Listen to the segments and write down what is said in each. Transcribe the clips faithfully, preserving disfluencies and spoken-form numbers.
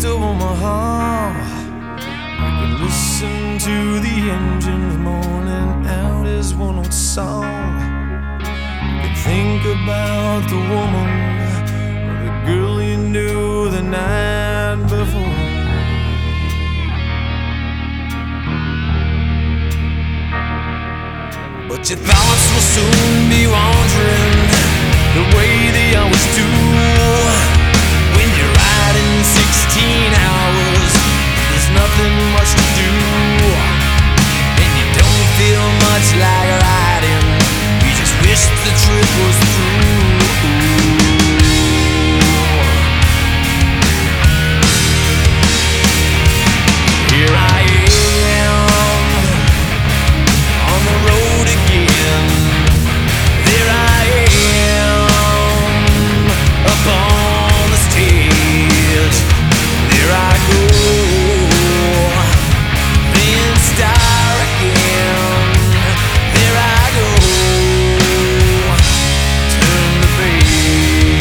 rest over my heart. I can listen to the engines moaning out his one old song. I can think about the woman or the girl you knew the night before. But your thoughts will soon be wandering the way they always do. When you're riding sixteen hours, there's nothing much to do, and you don't feel much like riding. You just wish the trip was through. Here I am on the road again. There I am up on the stage. There I go, then star again. There I go, turn the page.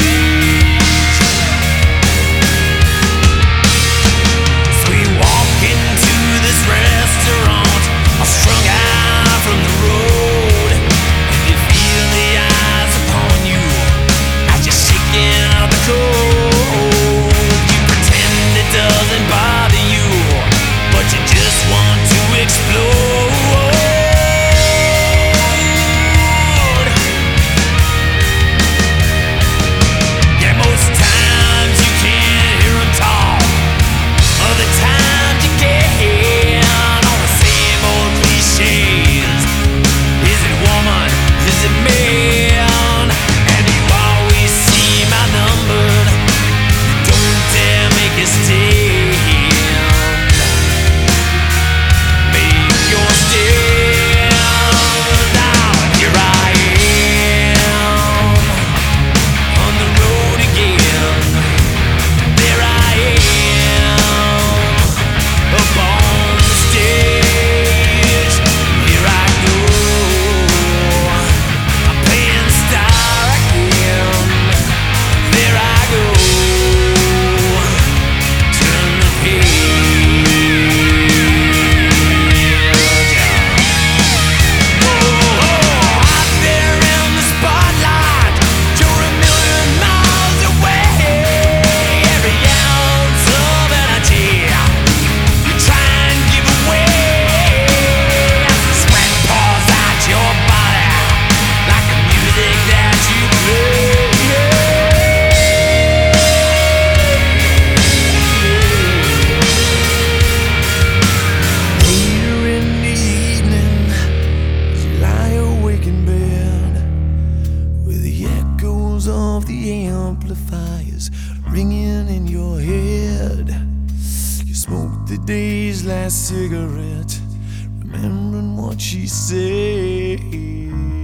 So we walk into this restaurant, all strung out from the road, and you feel the eyes upon you as you're shaking out the cold. You pretend it doesn't bother you, but you just want to explode. Yeah, most times you can't hear 'em talk. Other times you can, all the same old cliches. Is it woman? Is it man? And you always seem outnumbered. You don't dare make a stand. Make your stand. Now here I am on the road again. There I am up on the stage. Here I go, I'm playing star again. There I go, turn the page. Whoa, out there in the spotlight, you're a million miles away. Every ounce of energy you try and give away, as the sweat pours out your body like the music that you play. Later in the evening, as you lie awake in bed, with the echoes of the amplifiers ringing in your head, you smoke the day's last cigarette, remembering what she said.